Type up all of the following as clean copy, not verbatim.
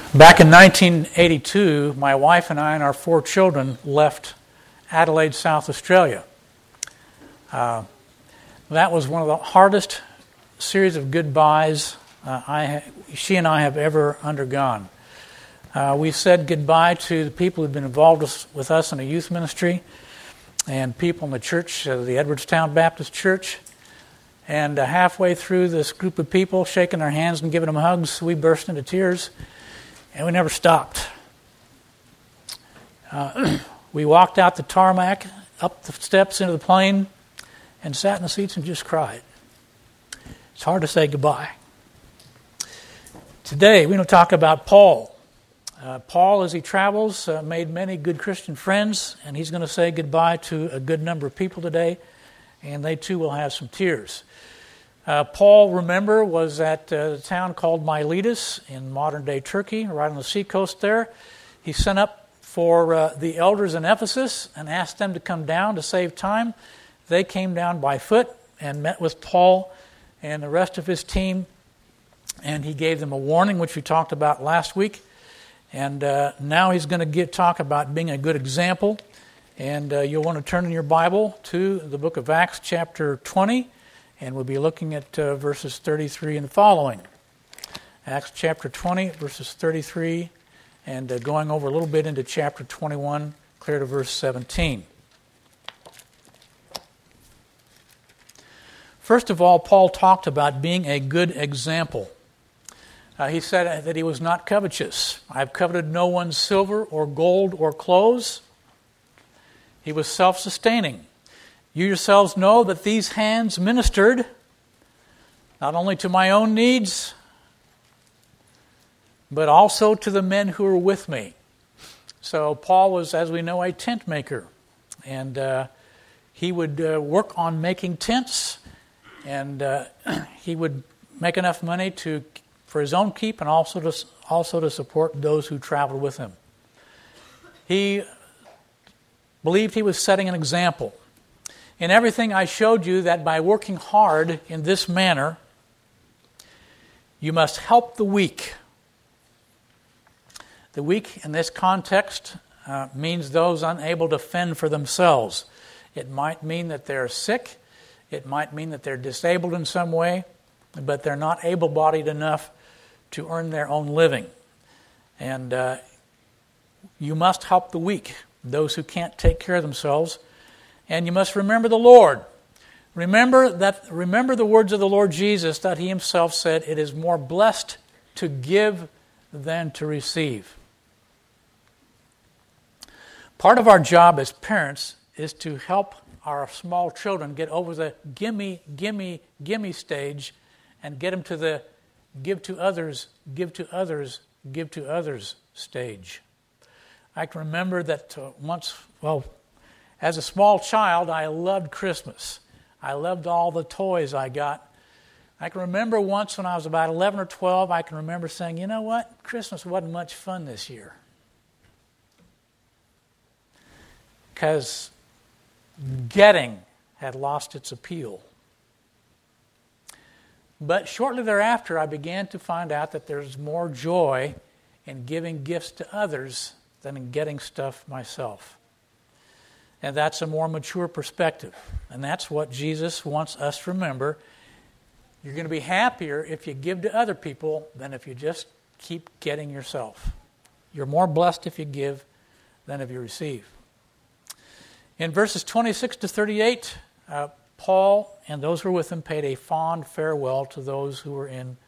Back in 1982, my wife and I and our 4 children left Adelaide, South Australia. That was one of the hardest series of goodbyes she and I have ever undergone. We said goodbye to the people who've been involved with us in a youth ministry and people in the church, the Edwardstown Baptist Church. And halfway through this group of people, shaking their hands and giving them hugs, we burst into tears. And we never stopped. We walked out the tarmac, up the steps into the plane, and sat in the seats and just cried. It's hard to say goodbye. Today, we're going to talk about Paul. Paul, as he travels, made many good Christian friends, and he's going to say goodbye to a good number of people today, and they too will have some tears. Paul, remember, was at a town called Miletus in modern-day Turkey, right on the seacoast there. He sent up for the elders in Ephesus and asked them to come down to save time. They came down by foot and met with Paul and the rest of his team, and he gave them a warning, which we talked about last week. And now he's going to talk about being a good example. And you'll want to turn in your Bible to the book of Acts, chapter 20. And we'll be looking at verses 33 and following. Acts chapter 20, verses 33, and going over a little bit into chapter 21, clear to verse 17. First of all, Paul talked about being a good example. He said that he was not covetous. I've coveted no one's silver or gold or clothes. He was self-sustaining. You yourselves know that these hands ministered not only to my own needs, but also to the men who were with me. So Paul was, as we know, a tent maker. And he would work on making tents, and he would make enough money for his own keep and also to support those who traveled with him. He believed he was setting an example. In everything I showed you that by working hard in this manner, you must help the weak. The weak in this context means those unable to fend for themselves. It might mean that they're sick. It might mean that they're disabled in some way, but they're not able-bodied enough to earn their own living. And you must help the weak, those who can't take care of themselves. And you must remember the Lord. Remember the words of the Lord Jesus that he himself said, "It is more blessed to give than to receive." Part of our job as parents is to help our small children get over the gimme, gimme, gimme stage and get them to the give to others, give to others, give to others stage. I can remember that as a small child, I loved Christmas. I loved all the toys I got. I can remember once when I was about 11 or 12, I can remember saying, you know what? Christmas wasn't much fun this year. Because getting had lost its appeal. But shortly thereafter, I began to find out that there's more joy in giving gifts to others than in getting stuff myself. And that's a more mature perspective. And that's what Jesus wants us to remember. You're going to be happier if you give to other people than if you just keep getting yourself. You're more blessed if you give than if you receive. In verses 26 to 38, Paul and those who were with him paid a fond farewell to those who were in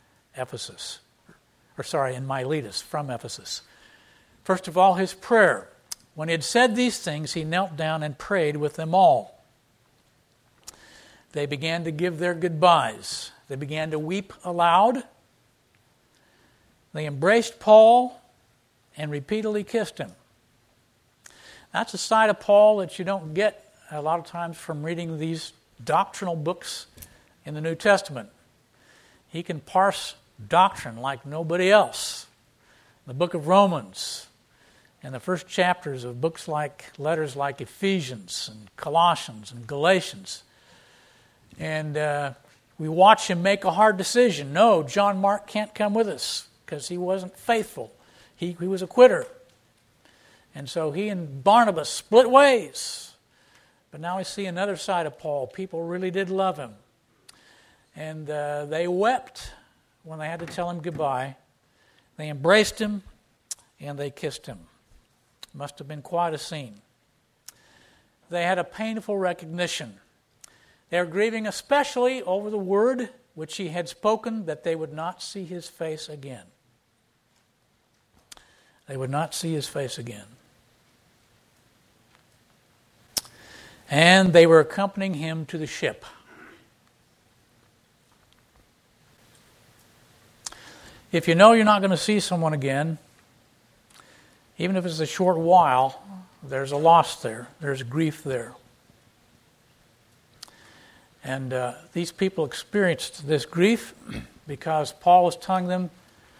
Miletus, from Ephesus. First of all, his prayer. When he had said these things, he knelt down and prayed with them all. They began to give their goodbyes. They began to weep aloud. They embraced Paul and repeatedly kissed him. That's a side of Paul that you don't get a lot of times from reading these doctrinal books in the New Testament. He can parse doctrine like nobody else. The book of Romans, and the first chapters of letters like Ephesians and Colossians and Galatians. And we watch him make a hard decision. No, John Mark can't come with us because he wasn't faithful. He was a quitter. And so he and Barnabas split ways. But now we see another side of Paul. People really did love him. And they wept when they had to tell him goodbye. They embraced him and they kissed him. Must have been quite a scene. They had a painful recognition. They were grieving especially over the word which he had spoken, that they would not see his face again. They would not see his face again. And they were accompanying him to the ship. If you know you're not going to see someone again, even if it's a short while, there's a loss there. There's grief there. And these people experienced this grief because Paul was telling them,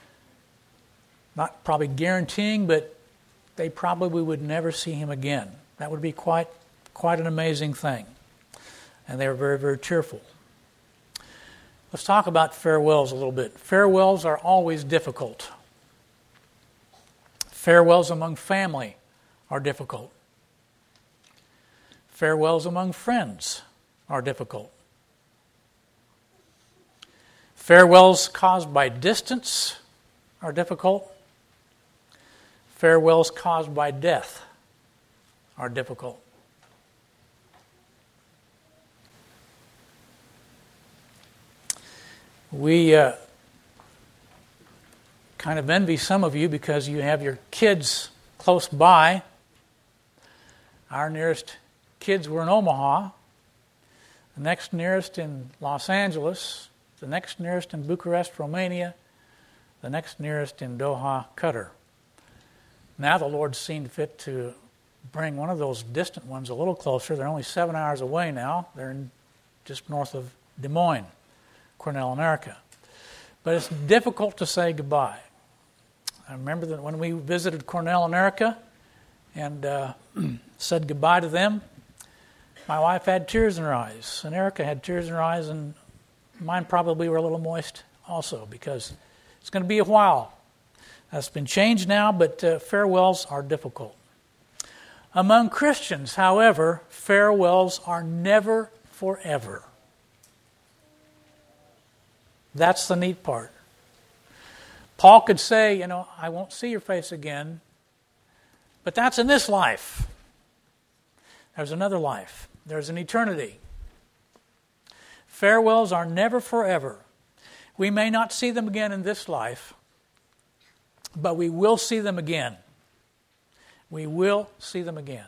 not probably guaranteeing, but they probably would never see him again. That would be quite an amazing thing. And they were very, very tearful. Let's talk about farewells a little bit. Farewells are always difficult. Farewells among family are difficult. Farewells among friends are difficult. Farewells caused by distance are difficult. Farewells caused by death are difficult. We kind of envy some of you because you have your kids close by. Our nearest kids were in Omaha, the next nearest in Los Angeles, the next nearest in Bucharest, Romania, the next nearest in Doha, Qatar. Now the Lord's seen fit to bring one of those distant ones a little closer. They're only 7 hours away now. They're just north of Des Moines, Cornell, America. But it's difficult to say goodbye. I remember that when we visited Cornell, America, and said goodbye to them, my wife had tears in her eyes, and Erica had tears in her eyes, and mine probably were a little moist also, because it's going to be a while. That's been changed now, but farewells are difficult. Among Christians, however, farewells are never forever. That's the neat part. Paul could say, I won't see your face again, but that's in this life. There's another life. There's an eternity. Farewells are never forever. We may not see them again in this life, but we will see them again. We will see them again.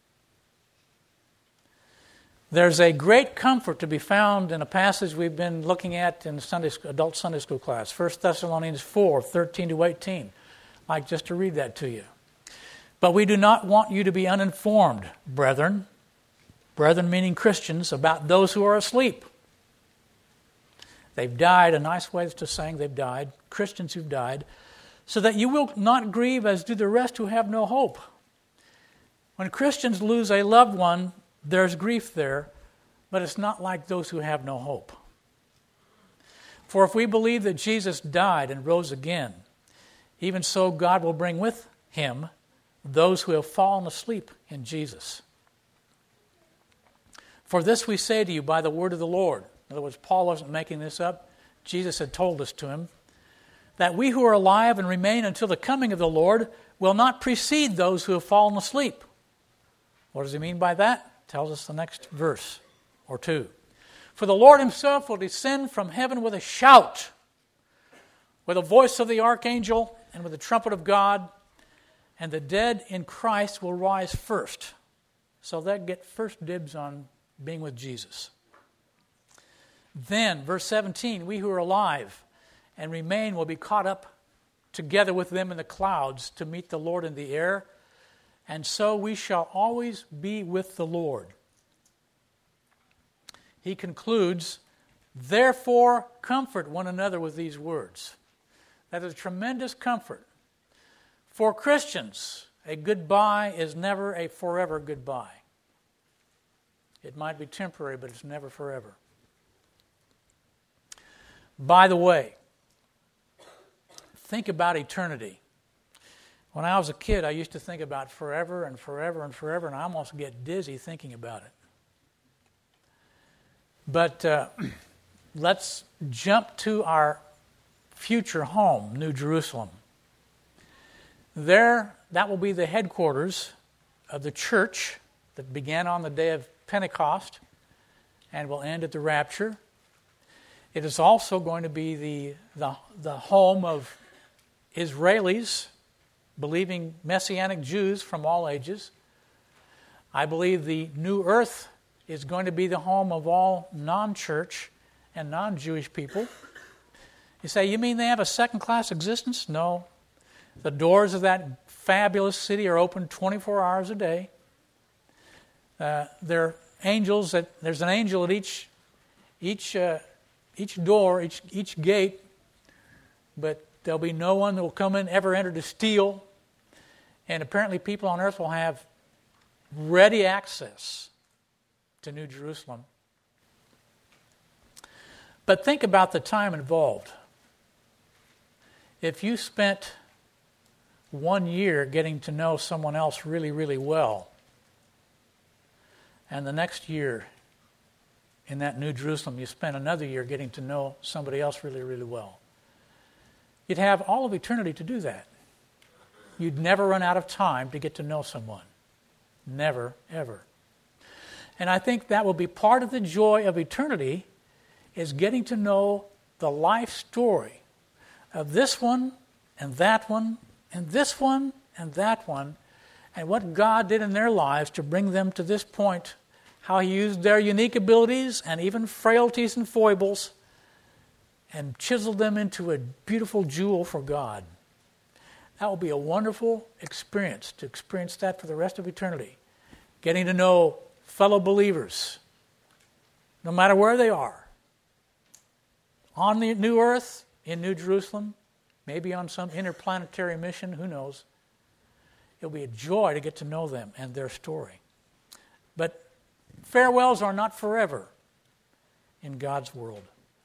There's a great comfort to be found in a passage we've been looking at in adult Sunday school class, 1 Thessalonians 4, 13 to 18. I'd like just to read that to you. But we do not want you to be uninformed, brethren meaning Christians, about those who are asleep. They've died, a nice way to saying they've died, Christians who've died, so that you will not grieve as do the rest who have no hope. When Christians lose a loved one, there's grief there, but it's not like those who have no hope. For if we believe that Jesus died and rose again, even so God will bring with him those who have fallen asleep in Jesus. For this we say to you by the word of the Lord. In other words, Paul wasn't making this up. Jesus had told us to him, that we who are alive and remain until the coming of the Lord will not precede those who have fallen asleep. What does he mean by that? Tells us the next verse or two. For the Lord himself will descend from heaven with a shout, with the voice of the archangel, and with the trumpet of God, and the dead in Christ will rise first. So they get first dibs on being with Jesus. Then, verse 17, we who are alive and remain will be caught up together with them in the clouds to meet the Lord in the air, and so we shall always be with the Lord. He concludes, therefore comfort one another with these words. That is a tremendous comfort. For Christians, a goodbye is never a forever goodbye. It might be temporary, but it's never forever. By the way, think about eternity. When I was a kid, I used to think about forever and forever and forever, and I almost get dizzy thinking about it. But let's jump to our future home, New Jerusalem. There, that will be the headquarters of the church that began on the day of Pentecost and will end at the rapture. It is also going to be the home of Israelis, believing Messianic Jews from all ages. I believe the new earth is going to be the home of all non-church and non-Jewish people. You say, you mean they have a second-class existence? No. The doors of that fabulous city are open 24 hours a day. There are angels. There's an angel at each door, each gate, but there'll be no one that will come in, ever enter to steal. And apparently people on earth will have ready access to New Jerusalem. But think about the time involved. If you spent 1 year getting to know someone else really, really well, and the next year in that New Jerusalem you spent another year getting to know somebody else really, really well, you'd have all of eternity to do that. You'd never run out of time to get to know someone. Never, ever. And I think that will be part of the joy of eternity, is getting to know the life story of this one and that one and this one and that one, and what God did in their lives to bring them to this point, how He used their unique abilities and even frailties and foibles and chiseled them into a beautiful jewel for God. That will be a wonderful experience, to experience that for the rest of eternity. Getting to know fellow believers, no matter where they are, on the new earth, in New Jerusalem, maybe on some interplanetary mission, who knows. It'll be a joy to get to know them and their story. But farewells are not forever in God's world.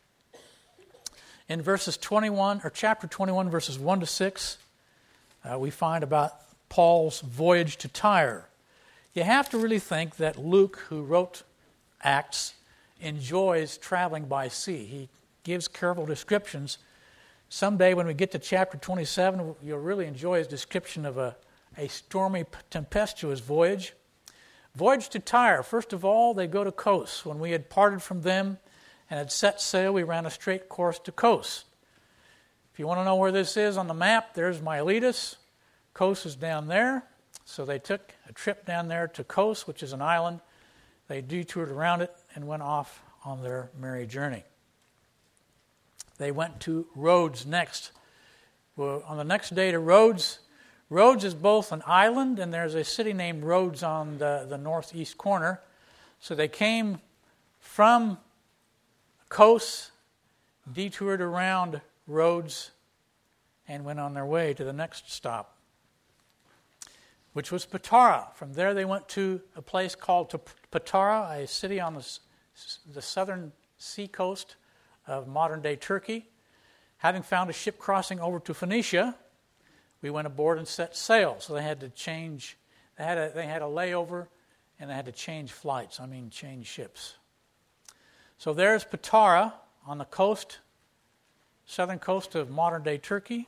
In chapter 21, verses 1 to 6, we find about Paul's voyage to Tyre. You have to really think that Luke, who wrote Acts, enjoys traveling by sea. He gives careful descriptions. Someday when we get to chapter 27, you'll really enjoy his description of a stormy, tempestuous voyage. Voyage to Tyre. First of all, they go to Kos. When we had parted from them and had set sail, we ran a straight course to Kos. If you want to know where this is on the map, there's Miletus. Kos is down there. So they took a trip down there to Kos, which is an island. They detoured around it and went off on their merry journey. They went to Rhodes next. Well, on the next day to Rhodes, Rhodes is both an island and there's a city named Rhodes on the northeast corner. So they came from Kos, detoured around Rhodes, and went on their way to the next stop, which was Patara. From there they went to a place called Patara, a city on the southern sea coast of modern-day Turkey. Having found a ship crossing over to Phoenicia, we went aboard and set sail. So they had to change. They had a layover, and they had to change flights. Change ships. So there's Patara on the coast, southern coast of modern-day Turkey.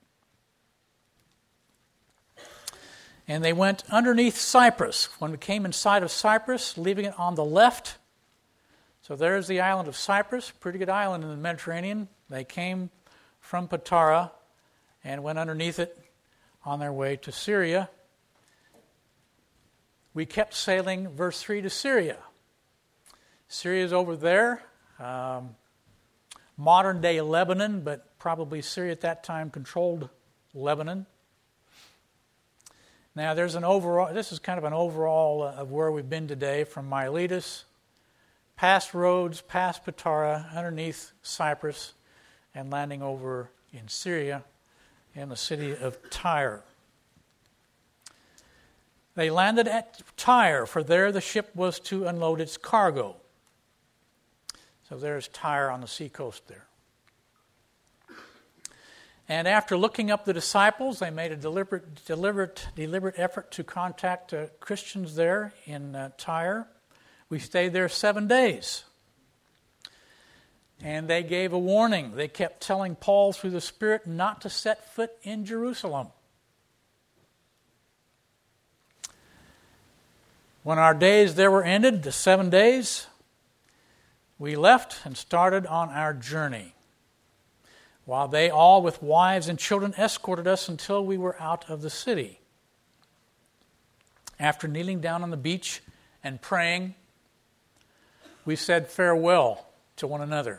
And they went underneath Cyprus. When we came in sight of Cyprus, leaving it on the left. So there's the island of Cyprus, pretty good island in the Mediterranean. They came from Patara and went underneath it on their way to Syria. We kept sailing, verse 3, to Syria. Syria's over there, modern-day Lebanon, but probably Syria at that time controlled Lebanon. Now, this is kind of an overall of where we've been today, from Miletus, past Rhodes, past Patara, underneath Cyprus, and landing over in Syria in the city of Tyre. They landed at Tyre, for there the ship was to unload its cargo. So there's Tyre on the seacoast there. And after looking up the disciples, they made a deliberate effort to contact Christians there in Tyre. We stayed there 7 days. And they gave a warning. They kept telling Paul through the Spirit not to set foot in Jerusalem. When our days there were ended, the 7 days, we left and started on our journey, while they all with wives and children escorted us until we were out of the city. After kneeling down on the beach and praying, we said farewell to one another.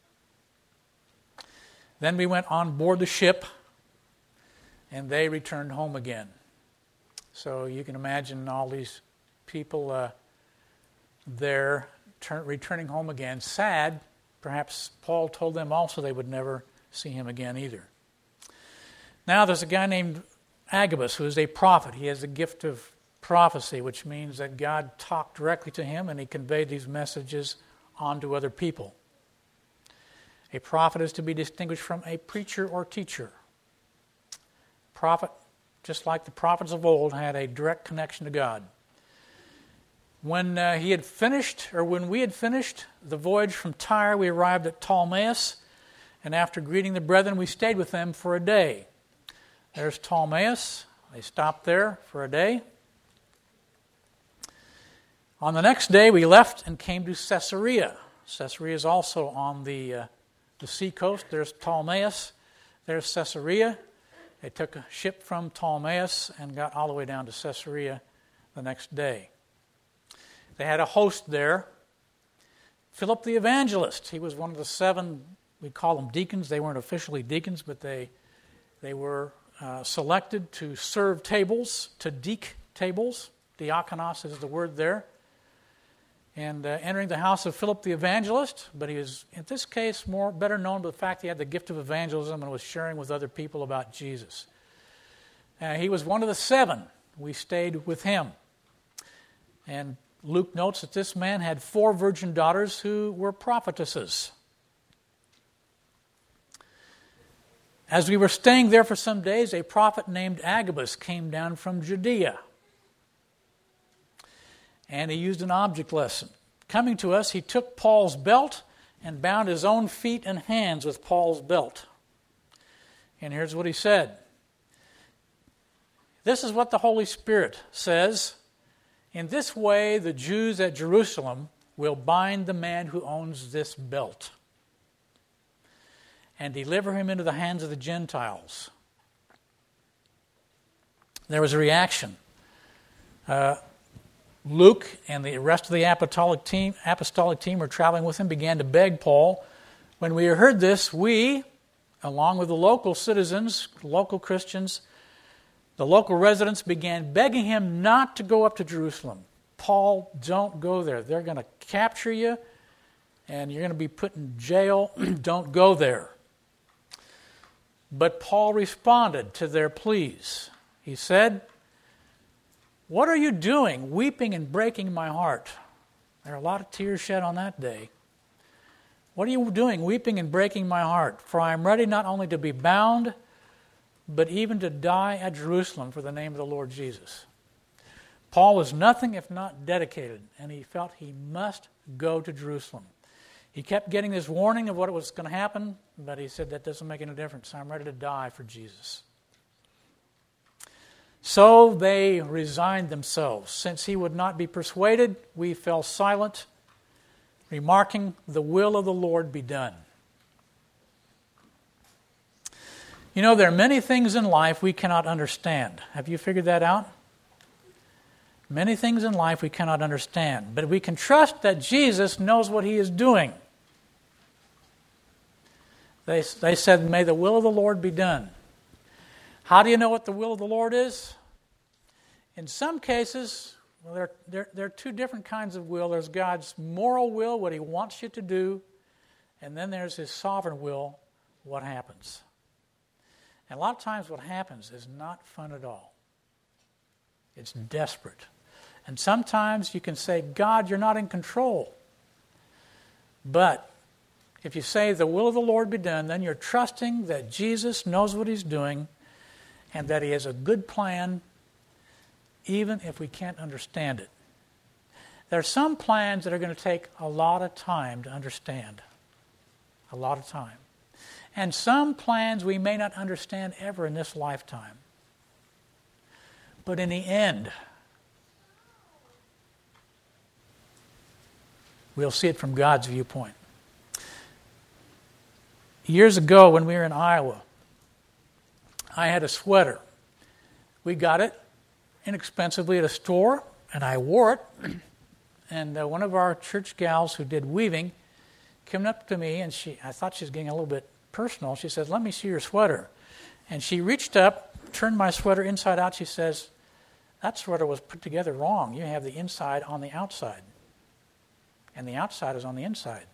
Then we went on board the ship, and they returned home again. So you can imagine all these people there returning home again. Sad. Perhaps Paul told them also they would never see him again either. Now there's a guy named Agabus who is a prophet. He has the gift of prophecy, which means that God talked directly to him and he conveyed these messages on to other people. A prophet is to be distinguished from a preacher or teacher. Prophet, just like the prophets of old, had a direct connection to God. When we had finished the voyage from Tyre, we arrived at Ptolemais, and after greeting the brethren, we stayed with them for a day. There's Ptolemais. They stopped there for a day. On the next day, we left and came to Caesarea. Caesarea is also on the sea coast. There's Ptolemais. There's Caesarea. They took a ship from Ptolemais and got all the way down to Caesarea the next day. They had a host there, Philip the evangelist. He was one of the 7, we call them deacons. They weren't officially deacons, but they were selected to serve tables, to deek tables. Diakonos is the word there. And entering the house of Philip the evangelist, but he was, in this case, better known by the fact he had the gift of evangelism and was sharing with other people about Jesus. He was one of the 7. We stayed with him. And Luke notes that this man had 4 virgin daughters who were prophetesses. As we were staying there for some days, a prophet named Agabus came down from Judea. And he used an object lesson. Coming to us, he took Paul's belt and bound his own feet and hands with Paul's belt. And here's what he said. This is what the Holy Spirit says. In this way, the Jews at Jerusalem will bind the man who owns this belt and deliver him into the hands of the Gentiles. There was a reaction. Luke and the rest of the apostolic team were traveling with him, began to beg Paul. When we heard this, we, along with the local citizens, local Christians, the local residents began begging him not to go up to Jerusalem. Paul, don't go there. They're going to capture you, and you're going to be put in jail. Don't go there. But Paul responded to their pleas. He said, "What are you doing, weeping and breaking my heart?" There are a lot of tears shed on that day. "What are you doing, weeping and breaking my heart? For I am ready not only to be bound, but even to die at Jerusalem for the name of the Lord Jesus." Paul was nothing if not dedicated, and he felt he must go to Jerusalem. He kept getting this warning of what was going to happen, but he said, that doesn't make any difference. I'm ready to die for Jesus. So they resigned themselves. Since he would not be persuaded, we fell silent, remarking, "The will of the Lord be done." You know, there are many things in life we cannot understand. Have you figured that out? Many things in life we cannot understand. But we can trust that Jesus knows what he is doing. They said, "May the will of the Lord be done." How do you know what the will of the Lord is? In some cases, well, there are 2 different kinds of will. There's God's moral will, what he wants you to do, and then there's his sovereign will, what happens. And a lot of times what happens is not fun at all. It's desperate. And sometimes you can say, "God, you're not in control." But If you say the will of the Lord be done, then you're trusting that Jesus knows what he's doing and that he has a good plan, even if we can't understand it. There are some plans that are going to take a lot of time to understand. A lot of time. And some plans we may not understand ever in this lifetime. But in the end, we'll see it from God's viewpoint. Years ago when we were in Iowa, I had a sweater. We got it inexpensively at a store, and I wore it. And one of our church gals who did weaving came up to me, and I thought she was getting a little bit personal. She says, "Let me see your sweater." And she reached up, turned my sweater inside out. She says, "That sweater was put together wrong. You have the inside on the outside. And the outside is on the inside."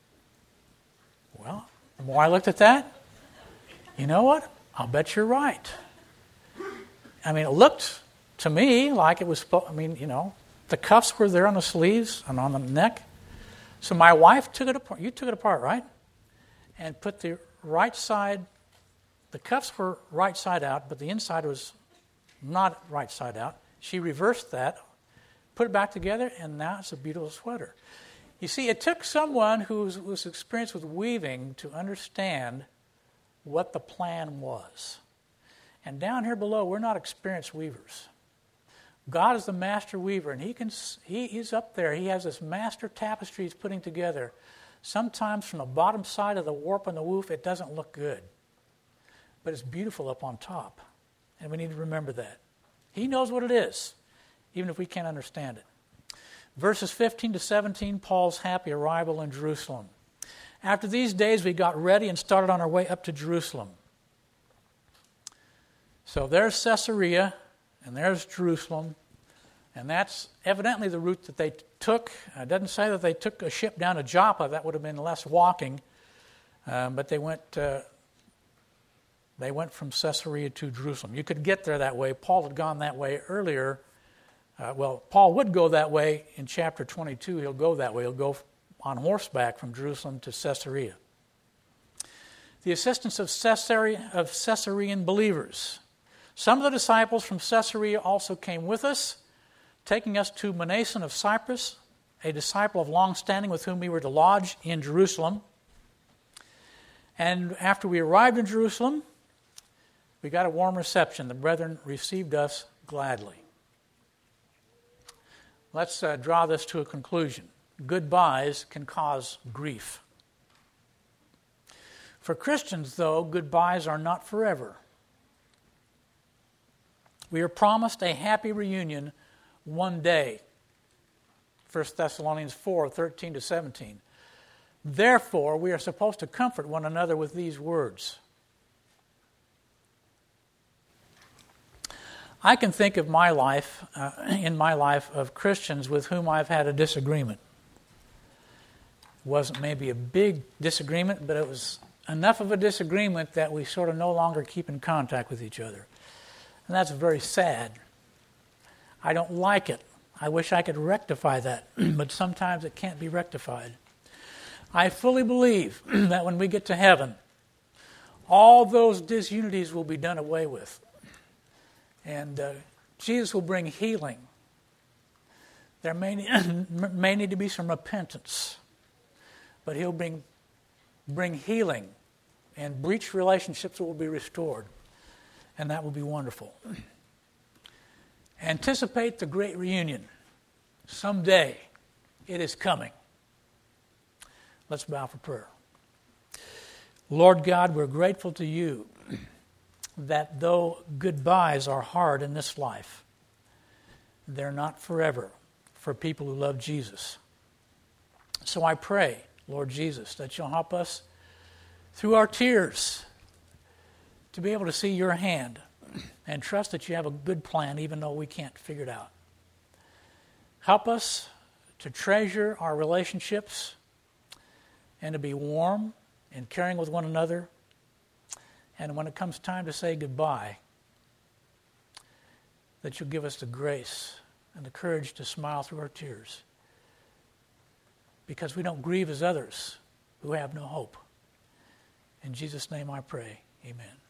Well, the more I looked at that, you know what? I'll bet you're right. I mean, it looked to me like it was, the cuffs were there on the sleeves and on the neck. So my wife took it apart. You took it apart, right? And put the right side, the cuffs were right side out, but the inside was not right side out. She reversed that, put it back together, and now it's a beautiful sweater. You see, it took someone who was experienced with weaving to understand what the plan was. And down here below, we're not experienced weavers. God is the master weaver, and he's up there. He has this master tapestry he's putting together. Sometimes from the bottom side of the warp and the woof, it doesn't look good. But it's beautiful up on top. And we need to remember that. He knows what it is, even if we can't understand it. Verses 15 to 17, Paul's happy arrival in Jerusalem. After these days, we got ready and started on our way up to Jerusalem. So there's Caesarea, and there's Jerusalem, and that's evidently the route that they took. It doesn't say that they took a ship down to Joppa. That would have been less walking, but they went from Caesarea to Jerusalem. You could get there that way. Paul had gone that way earlier. Paul would go that way in chapter 22. He'll go that way. He'll go on horseback from Jerusalem to Caesarea. The assistance of Caesarean believers. Some of the disciples from Caesarea also came with us, taking us to Mnason of Cyprus, a disciple of long standing with whom we were to lodge in Jerusalem. And after we arrived in Jerusalem, we got a warm reception. The brethren received us gladly. Let's draw this to a conclusion. Goodbyes can cause grief. For Christians, though, goodbyes are not forever. We are promised a happy reunion one day. 1 Thessalonians 4, 13 to 17. Therefore, we are supposed to comfort one another with these words. I can think of my life, of Christians with whom I've had a disagreement. It wasn't maybe a big disagreement, but it was enough of a disagreement that we sort of no longer keep in contact with each other. And that's very sad. I don't like it. I wish I could rectify that, but sometimes it can't be rectified. I fully believe that when we get to heaven, all those disunities will be done away with. And Jesus will bring healing. There may need to be some repentance, but he'll bring healing, and breached relationships will be restored, and that will be wonderful. Anticipate the great reunion. Someday it is coming. Let's bow for prayer. Lord God, we're grateful to you that though goodbyes are hard in this life, they're not forever for people who love Jesus. So I pray, Lord Jesus, that you'll help us through our tears to be able to see your hand and trust that you have a good plan even though we can't figure it out. Help us to treasure our relationships and to be warm and caring with one another. And when it comes time to say goodbye, that you'll give us the grace and the courage to smile through our tears. Because we don't grieve as others who have no hope. In Jesus' name I pray, amen.